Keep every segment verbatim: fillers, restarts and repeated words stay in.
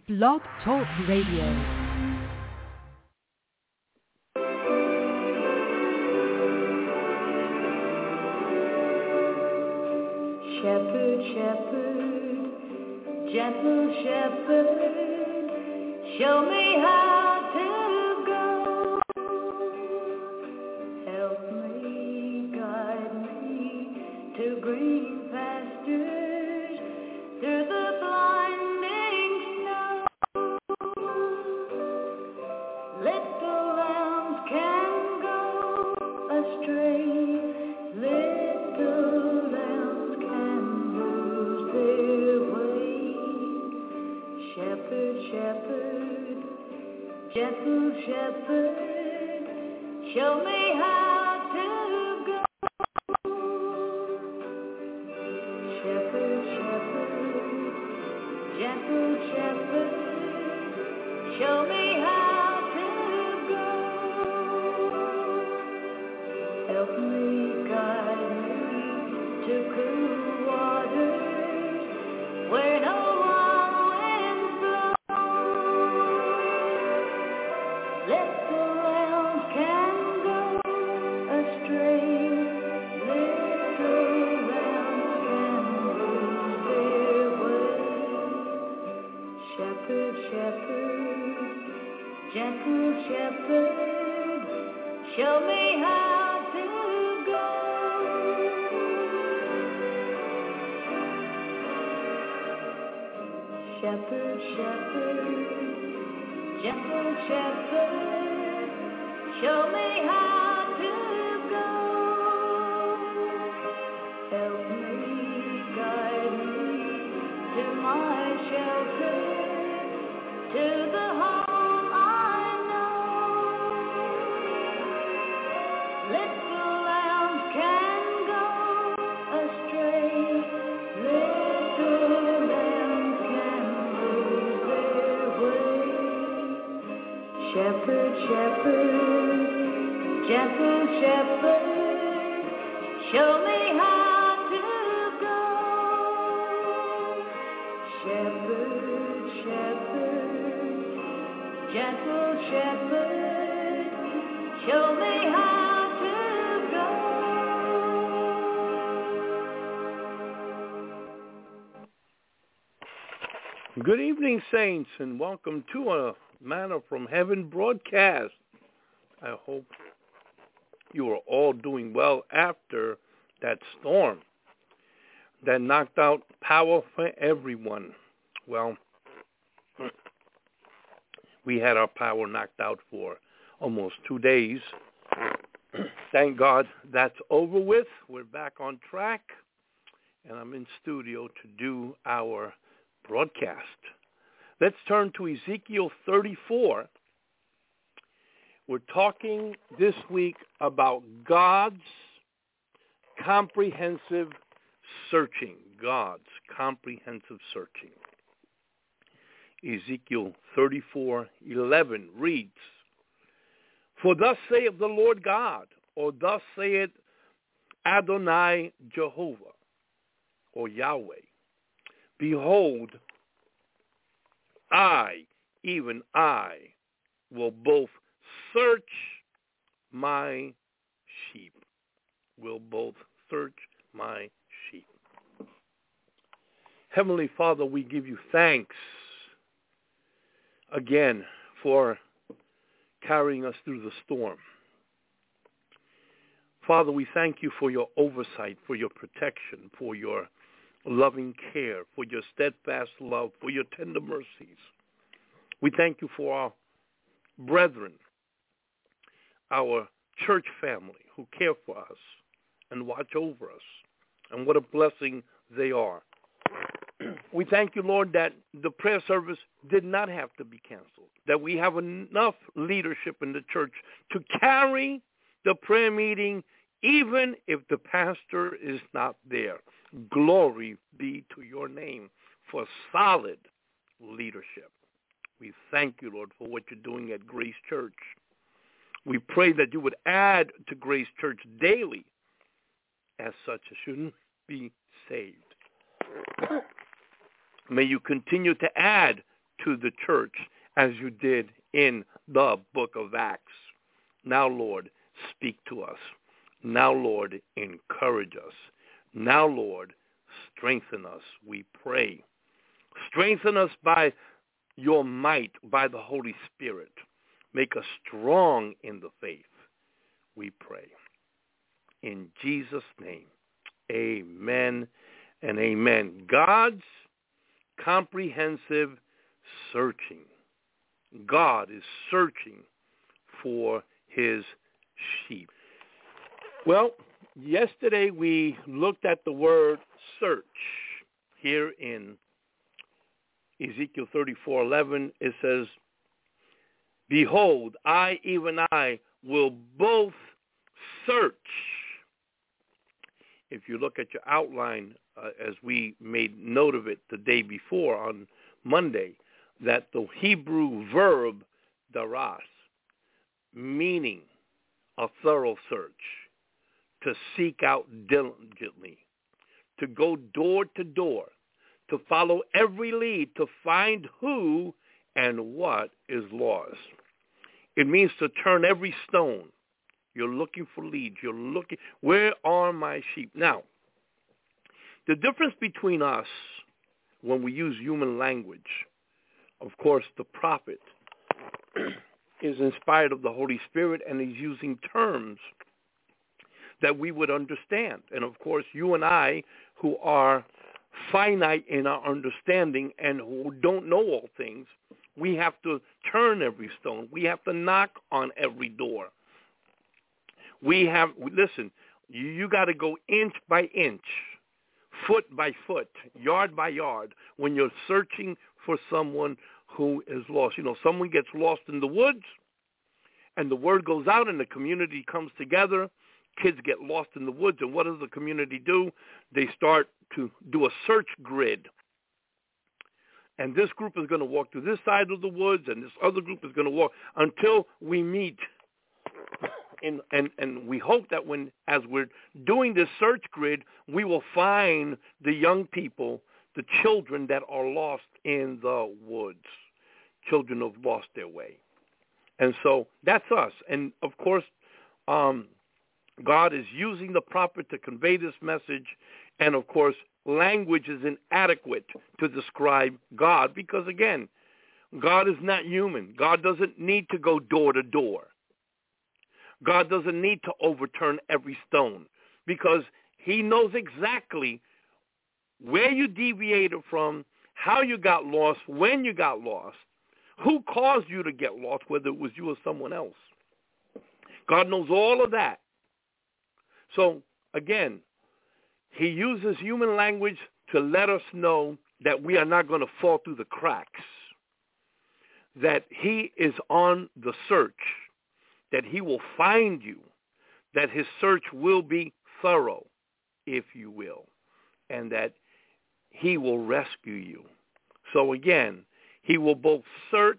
Blog Talk Radio. Shepherd, shepherd, gentle shepherd, show me how to go. Help me, guide me to green pastures, through the blinding snow. Let the lambs can go astray, let the lambs can lose their way. Shepherd, shepherd, gentle shepherd, show me how to go. Shepherd, shepherd, gentle shepherd, show me how to go. Help me, guide me to cool waters where no wild winds blow. Let the lambs can go astray, let the lambs can lose their way. Shepherd, shepherd, gentle shepherd, show me how to go. Shepherd, shepherd, gentle shepherd, show me how to go. Help me, guide me to my shelter, to the home I know. Let the lambs can go astray, let the lambs can lose their way. Shepherd, shepherd, gentle shepherd, show me how to go. Shepherd, shepherd, gentle shepherd, show me how to go. Good evening, saints, and welcome to a Manna from Heaven broadcast. I hope you are all doing well after that storm that knocked out power for everyone. Well, we had our power knocked out for almost two days. Thank God that's over with. We're back on track, and I'm in studio to do our broadcast. Let's turn to Ezekiel thirty-four. We're talking this week about God's comprehensive searching. God's comprehensive searching. Ezekiel thirty-four eleven reads, "For thus saith the Lord God," or thus saith Adonai Jehovah, or Yahweh, "Behold, I, even I, will both search my sheep." Will both search my sheep. Heavenly Father, we give you thanks again for carrying us through the storm. Father, we thank you for your oversight, for your protection, for your loving care, for your steadfast love, for your tender mercies. We thank you for our brethren, our church family who care for us and watch over us, and what a blessing they are. We thank you, Lord, that the prayer service did not have to be canceled, that we have enough leadership in the church to carry the prayer meeting even if the pastor is not there. Glory be to your name for solid leadership. We thank you, Lord, for what you're doing at Grace Church. We pray that you would add to Grace Church daily as such as shouldn't be saved. May you continue to add to the church as you did in the book of Acts. Now, Lord, speak to us. Now, Lord, encourage us. Now, Lord, strengthen us, we pray. Strengthen us by your might, by the Holy Spirit. Make us strong in the faith, we pray. In Jesus' name, amen and amen. God's comprehensive searching. God is searching for his sheep. Well, yesterday we looked at the word search. Here in Ezekiel thirty-four eleven, it says, behold, I, even I, will both search. If you look at your outline, uh, as we made note of it the day before on Monday, that the Hebrew verb daras, meaning a thorough search, to seek out diligently, to go door to door, to follow every lead, to find who and what is lost. It means to turn every stone. You're looking for leads. You're looking, where are my sheep? Now, the difference between us when we use human language, of course, the prophet is inspired of the Holy Spirit, and he's using terms that we would understand. And, of course, you and I, who are finite in our understanding and who don't know all things, we have to turn every stone. We have to knock on every door. We have, listen, you, you got to go inch by inch, foot by foot, yard by yard, when you're searching for someone who is lost. You know, someone gets lost in the woods, and the word goes out, and the community comes together. Kids get lost in the woods, and what does the community do? They start to do a search grid. And this group is going to walk to this side of the woods, and this other group is going to walk until we meet. And, and, and we hope that when, as we're doing this search grid, we will find the young people, the children that are lost in the woods, children who have lost their way. And so that's us. And, of course, um, God is using the prophet to convey this message. And, of course, language is inadequate to describe God because, again, God is not human. God doesn't need to go door to door. God doesn't need to overturn every stone because he knows exactly where you deviated from, how you got lost, when you got lost, who caused you to get lost, whether it was you or someone else. God knows all of that. So, again, he uses human language to let us know that we are not going to fall through the cracks, that he is on the search, that he will find you, that his search will be thorough, if you will, and that he will rescue you. So again, he will both search,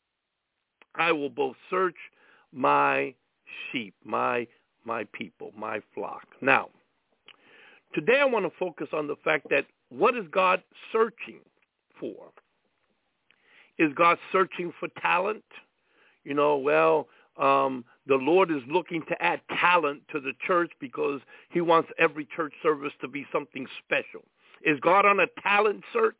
I will both search my sheep, my my people, my flock. Now, today I want to focus on the fact that what is God searching for? Is God searching for talent? You know, well, um, the Lord is looking to add talent to the church because he wants every church service to be something special. Is God on a talent search?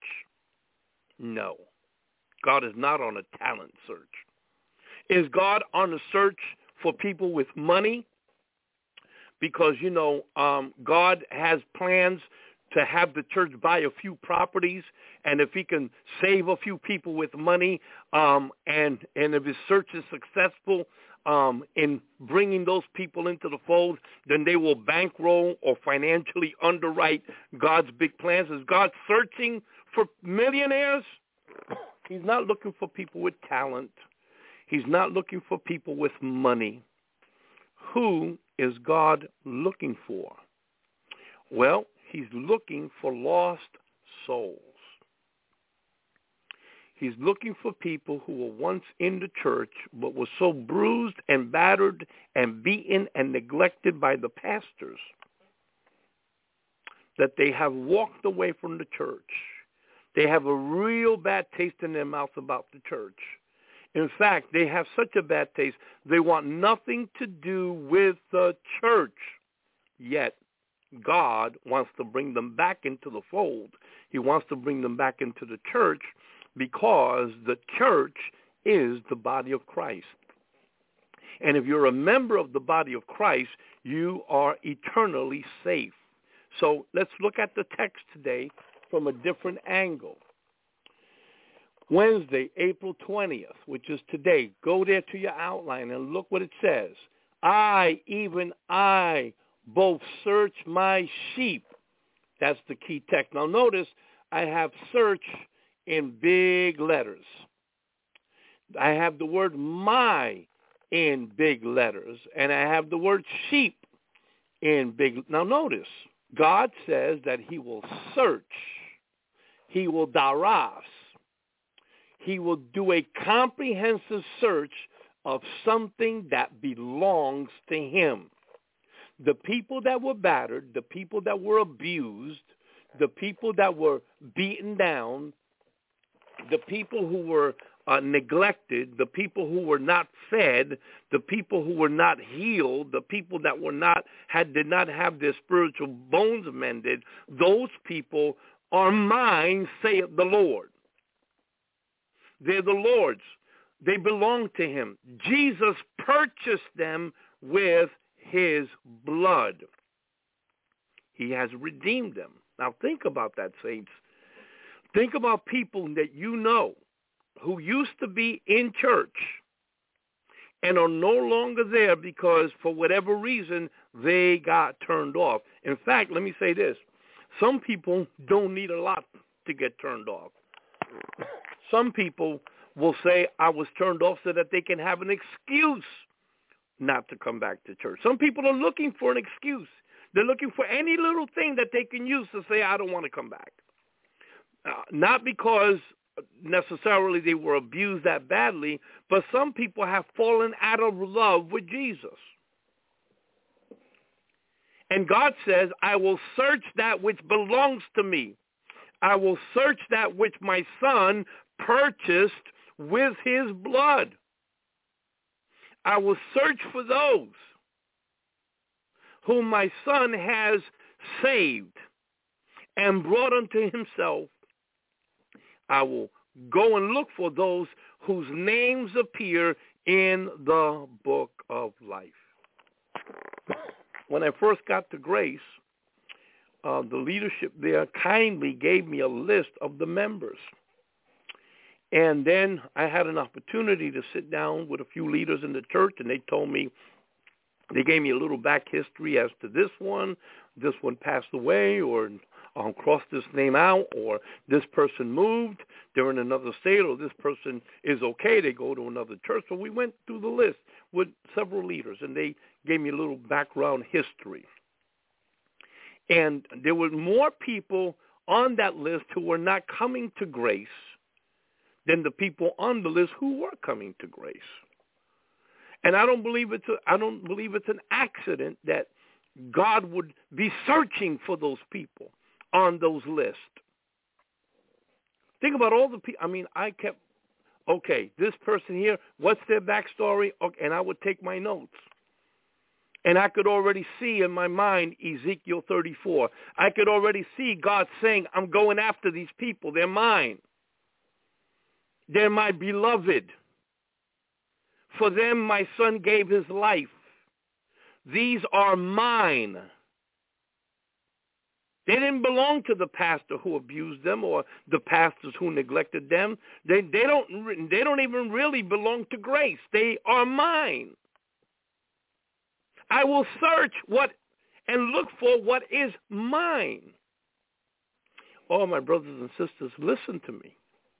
No. God is not on a talent search. Is God on a search for people with money? Because, you know, um, God has plans to have the church buy a few properties, and if he can save a few people with money, um, and and if his search is successful um, in bringing those people into the fold, then they will bankroll or financially underwrite God's big plans. Is God searching for millionaires? He's not looking for people with talent. He's not looking for people with money. Who is God looking for? Well, he's looking for lost souls. He's looking for people who were once in the church but were so bruised and battered and beaten and neglected by the pastors that they have walked away from the church. They have a real bad taste in their mouth about the church. In fact, they have such a bad taste, they want nothing to do with the church. Yet, God wants to bring them back into the fold. He wants to bring them back into the church because the church is the body of Christ. And if you're a member of the body of Christ, you are eternally safe. So let's look at the text today from a different angle. Wednesday, April twentieth, which is today. Go there to your outline and look what it says. I, even I, both search my sheep. That's the key text. Now notice I have search in big letters. I have the word my in big letters, and I have the word sheep in big. Now notice, God says that he will search. He will daras. He will do a comprehensive search of something that belongs to him. The people that were battered, the people that were abused, the people that were beaten down, the people who were uh, neglected, the people who were not fed, the people who were not healed, the people that were not had did not have their spiritual bones mended, those people are mine, saith the Lord. They're the Lord's. They belong to him. Jesus purchased them with his blood. He has redeemed them. Now think about that, saints. Think about people that you know who used to be in church and are no longer there because for whatever reason they got turned off. In fact, let me say this. Some people don't need a lot to get turned off. Some people will say, I was turned off so that they can have an excuse not to come back to church. Some people are looking for an excuse. They're looking for any little thing that they can use to say, I don't want to come back. Uh, not because necessarily they were abused that badly, but some people have fallen out of love with Jesus. And God says, I will search that which belongs to me. I will search that which my son purchased with his blood. I will search for those whom my son has saved and brought unto himself. I will go and look for those whose names appear in the book of life. When I first got to Grace, uh, the leadership there kindly gave me a list of the members. And then I had an opportunity to sit down with a few leaders in the church, and they told me, they gave me a little back history as to this one, this one passed away, or um, crossed this name out, or this person moved, they're in another state, or this person is okay, they go to another church. So we went through the list with several leaders, and they gave me a little background history. And there were more people on that list who were not coming to Grace than the people on the list who were coming to Grace. And I don't believe it's a, I don't believe it's an accident that God would be searching for those people on those lists. Think about all the people. I mean, I kept, okay, this person here, what's their backstory? Okay, and I would take my notes. And I could already see in my mind Ezekiel thirty-four. I could already see God saying, I'm going after these people. They're mine. They're my beloved. For them my son gave his life. These are mine. They didn't belong to the pastor who abused them or the pastors who neglected them. They, they, don't, they don't even really belong to Grace. They are mine. I will search what and look for what is mine. Oh, my brothers and sisters, listen to me.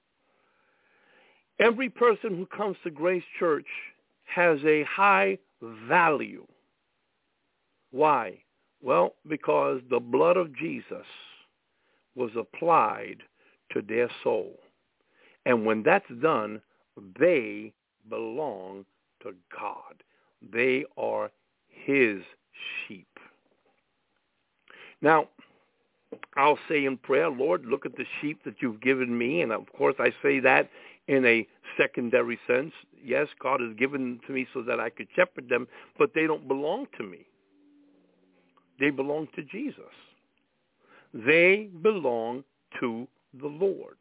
Every person who comes to Grace Church has a high value. Why? Well, because the blood of Jesus was applied to their soul. And when that's done, they belong to God. They are his sheep. Now, I'll say in prayer, Lord, look at the sheep that you've given me. And, of course, I say that in a secondary sense. Yes, God has given them to me so that I could shepherd them, but they don't belong to me. They belong to Jesus. They belong to the Lord.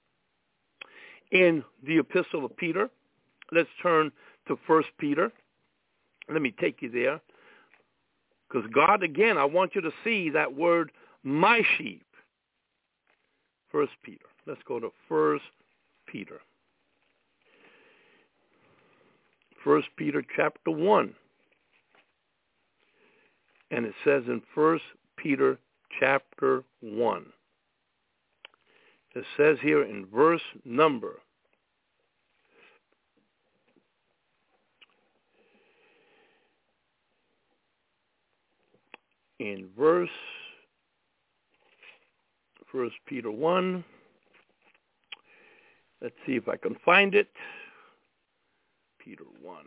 In the Epistle of Peter, let's turn to First Peter. Let me take you there. Because God, again, I want you to see that word, my sheep. First Peter. Let's go to First Peter. First Peter chapter one. And it says in First Peter chapter one. It says here in verse number in verse First Peter one. Let's see if I can find it. Peter one.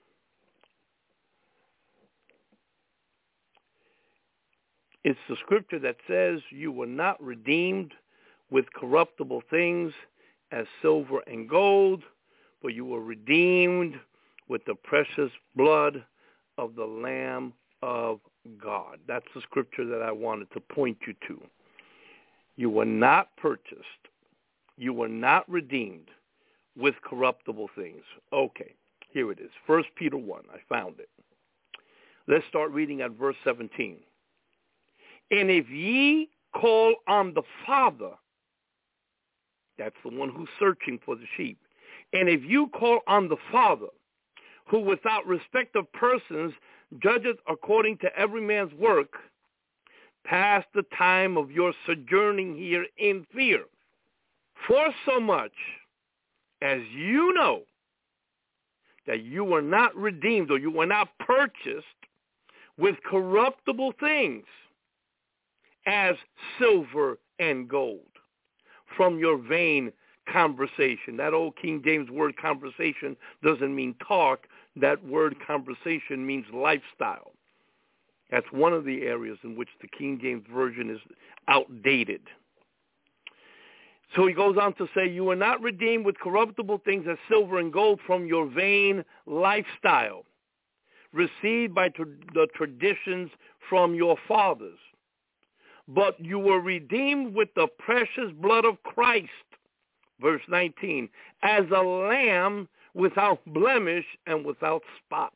It's the scripture that says, you were not redeemed with corruptible things as silver and gold, but you were redeemed with the precious blood of the Lamb of God. That's the scripture that I wanted to point you to. You were not purchased. You were not redeemed with corruptible things. Okay, here it is. First Peter one. I found it. Let's start reading at verse seventeen. And if ye call on the Father, that's the one who's searching for the sheep. And if you call on the Father, who without respect of persons judgeth according to every man's work, pass the time of your sojourning here in fear. For so much as you know that you were not redeemed or you were not purchased with corruptible things as silver and gold from your vain conversation. That old King James word conversation doesn't mean talk. That word conversation means lifestyle. That's one of the areas in which the King James Version is outdated. So he goes on to say, you are not redeemed with corruptible things as silver and gold from your vain lifestyle, received by tra- the traditions from your fathers, but you were redeemed with the precious blood of Christ, verse nineteen, as a lamb without blemish and without spot,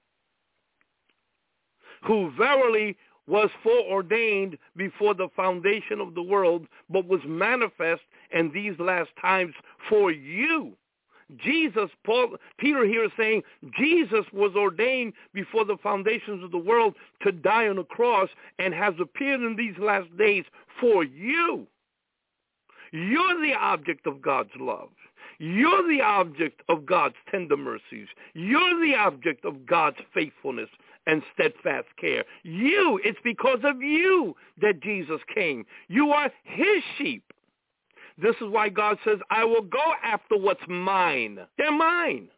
who verily was foreordained before the foundation of the world, but was manifest in these last times for you. Jesus, Paul, Peter here is saying Jesus was ordained before the foundations of the world to die on a cross and has appeared in these last days for you. You're the object of God's love. You're the object of God's tender mercies. You're the object of God's faithfulness and steadfast care. You, it's because of you that Jesus came. You are his sheep. This is why God says, I will go after what's mine. They're mine.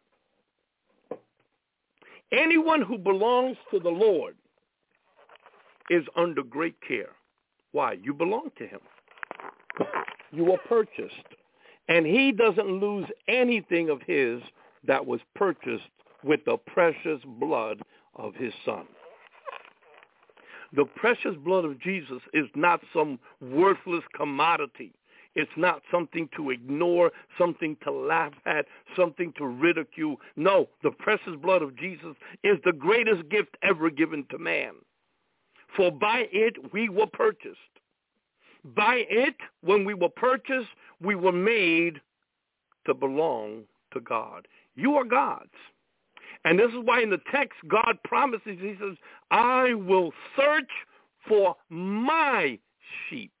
Anyone who belongs to the Lord is under great care. Why? You belong to him. You were purchased. And he doesn't lose anything of his that was purchased with the precious blood of his son. The precious blood of Jesus is not some worthless commodity. It's not something to ignore, something to laugh at, something to ridicule. No, the precious blood of Jesus is the greatest gift ever given to man. For by it we were purchased. By it, when we were purchased, we were made to belong to God. You are God's. And this is why in the text, God promises, he says, I will search for my sheep.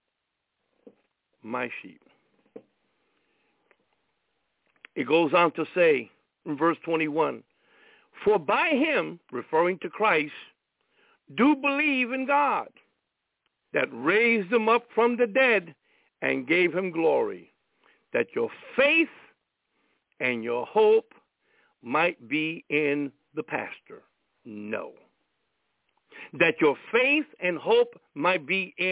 My sheep. It goes on to say in verse twenty-one, for by him, referring to Christ, do believe in God, that raised him up from the dead and gave him glory, that your faith and your hope might be in the pastor. No. That your faith and hope might be in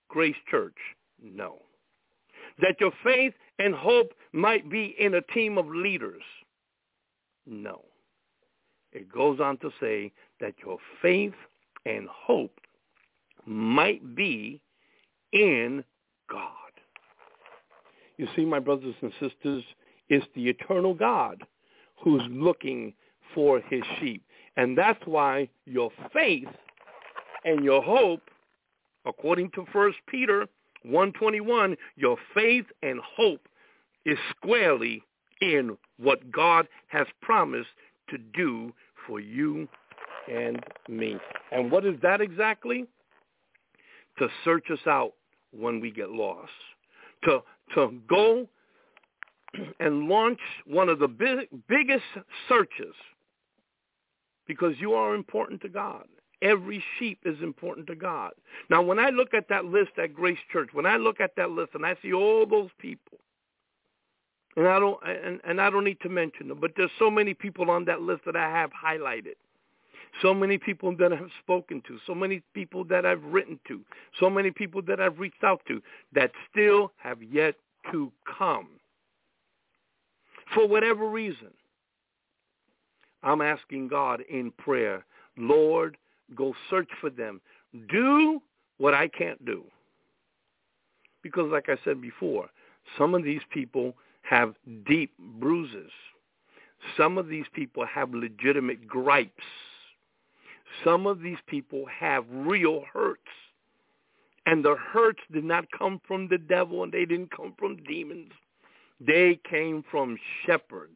Grace Church? No. That your faith and hope might be in a team of leaders? No. It goes on to say that your faith and hope might be in God. You see, my brothers and sisters, it's the eternal God who's looking for his sheep. And that's why your faith and your hope, according to First Peter one twenty-one, your faith and hope is squarely in what God has promised to do for you and me. And what is that exactly? To search us out when we get lost. To, to go and launch one of the big, biggest searches, because you are important to God. Every sheep is important to God. Now, when I look at that list at Grace Church, when I look at that list and I see all those people, and I don't and, and I don't need to mention them, but there's so many people on that list that I have highlighted. So many people that I've spoken to, so many people that I've written to, so many people that I've reached out to that still have yet to come. For whatever reason, I'm asking God in prayer, Lord, go search for them. Do what I can't do. Because like I said before, some of these people have deep bruises. Some of these people have legitimate gripes. Some of these people have real hurts. And the hurts did not come from the devil, and they didn't come from demons. They came from shepherds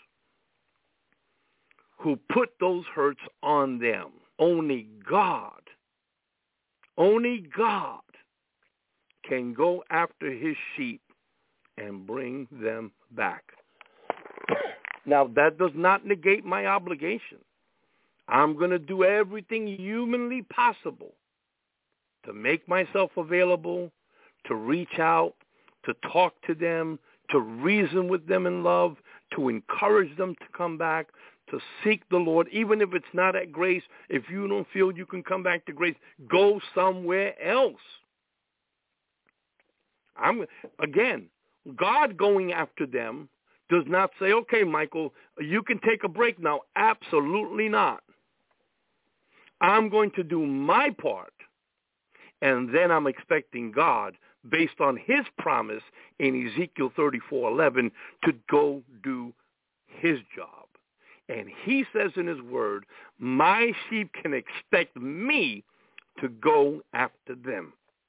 who put those hurts on them. Only God, only God can go after his sheep and bring them back. Now, that does not negate my obligation. I'm going to do everything humanly possible to make myself available, to reach out, to talk to them, to reason with them in love, to encourage them to come back, to seek the Lord, even if it's not at Grace. If you don't feel you can come back to Grace, go somewhere else. I'm again, God going after them does not say, okay, Michael, you can take a break now. Absolutely not. I'm going to do my part, and then I'm expecting God, based on his promise in Ezekiel thirty-four eleven, to go do his job. And he says in his word, my sheep can expect me to go after them.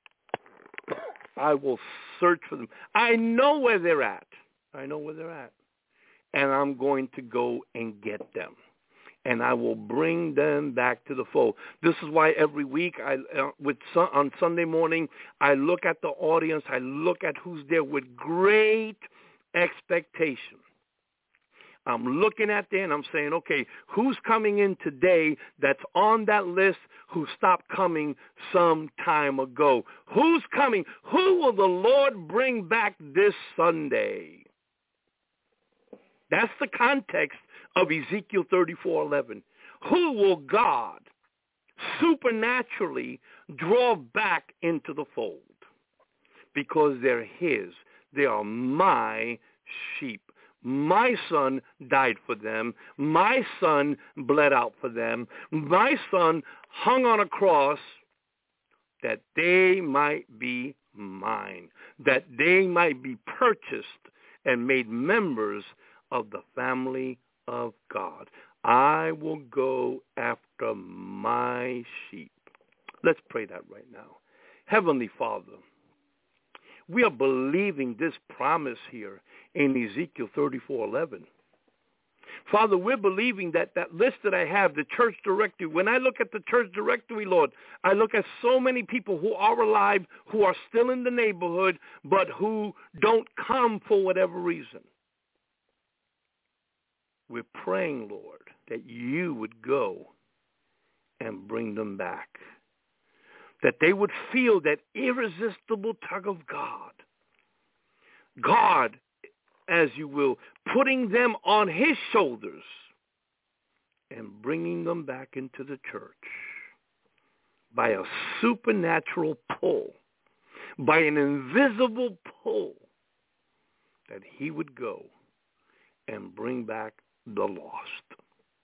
I will search for them. I know where they're at. I know where they're at. And I'm going to go and get them. And I will bring them back to the fold. This is why every week, I, uh, with sun, on Sunday morning, I look at the audience. I look at who's there with great expectation. I'm looking at there and I'm saying, okay, who's coming in today that's on that list who stopped coming some time ago? Who's coming? Who will the Lord bring back this Sunday? That's the context of Ezekiel thirty-four eleven. Who will God supernaturally draw back into the fold? Because they're his. They are my sheep. My son died for them. My son bled out for them. My son hung on a cross that they might be mine, that they might be purchased and made members of the family of God. I will go after my sheep. Let's pray that right now. Heavenly Father, we are believing this promise here in Ezekiel thirty-four eleven. Father, we're believing that that list that I have, the church directory, when I look at the church directory, Lord, I look at so many people who are alive, who are still in the neighborhood, but who don't come for whatever reason. We're praying, Lord, that you would go and bring them back, that they would feel that irresistible tug of God. God, as you will, putting them on his shoulders and bringing them back into the church by a supernatural pull, by an invisible pull, that he would go and bring back the lost.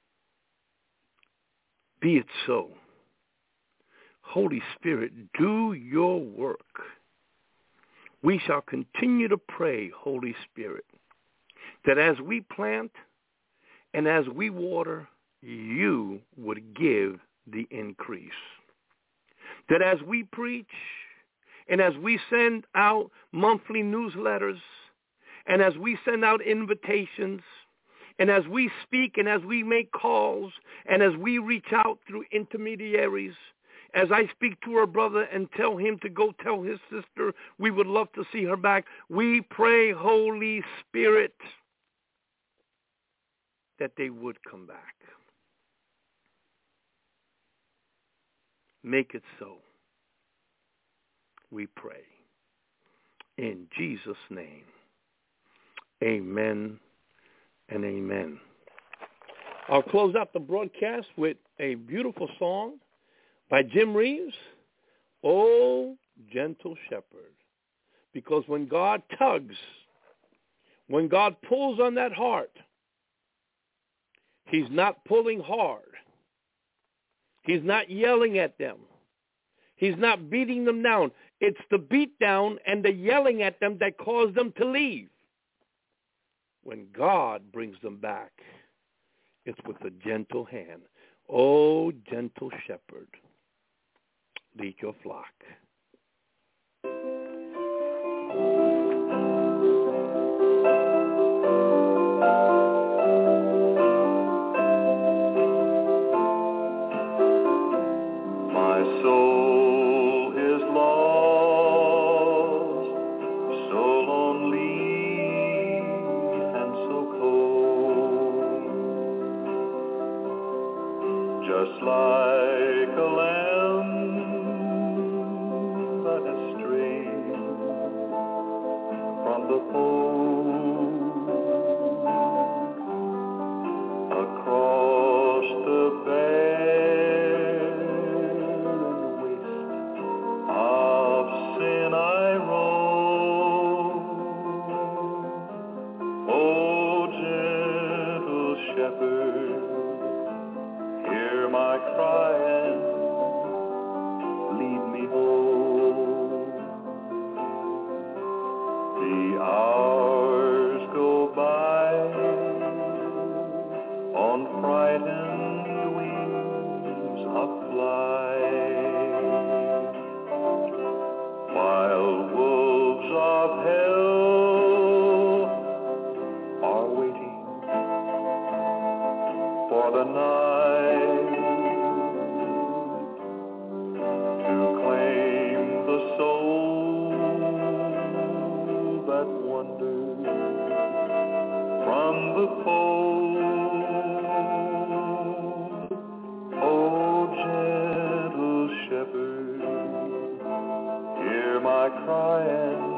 Be it so. Holy Spirit, do your work. We shall continue to pray, Holy Spirit, that as we plant and as we water, you would give the increase. That as we preach and as we send out monthly newsletters and as we send out invitations and as we speak and as we make calls and as we reach out through intermediaries, as I speak to her brother and tell him to go tell his sister we would love to see her back, we pray, Holy Spirit, that they would come back. Make it so. We pray. In Jesus' name, amen and amen. I'll close out the broadcast with a beautiful song by Jim Reeves, "O Gentle Shepherd." Because when God tugs, when God pulls on that heart, he's not pulling hard. He's not yelling at them. He's not beating them down. It's the beat down and the yelling at them that cause them to leave. When God brings them back, it's with a gentle hand. O gentle shepherd, lead your flock. Just like a lamb that has strayed from the fold, across the barren waste of sin I roam. Oh, gentle shepherd, hear my cry and lead me home. The hours go by on frightened wings of flight, while wolves of hell are waiting for the night to claim the soul that wanders from the fold. Oh, gentle shepherd, hear my cry and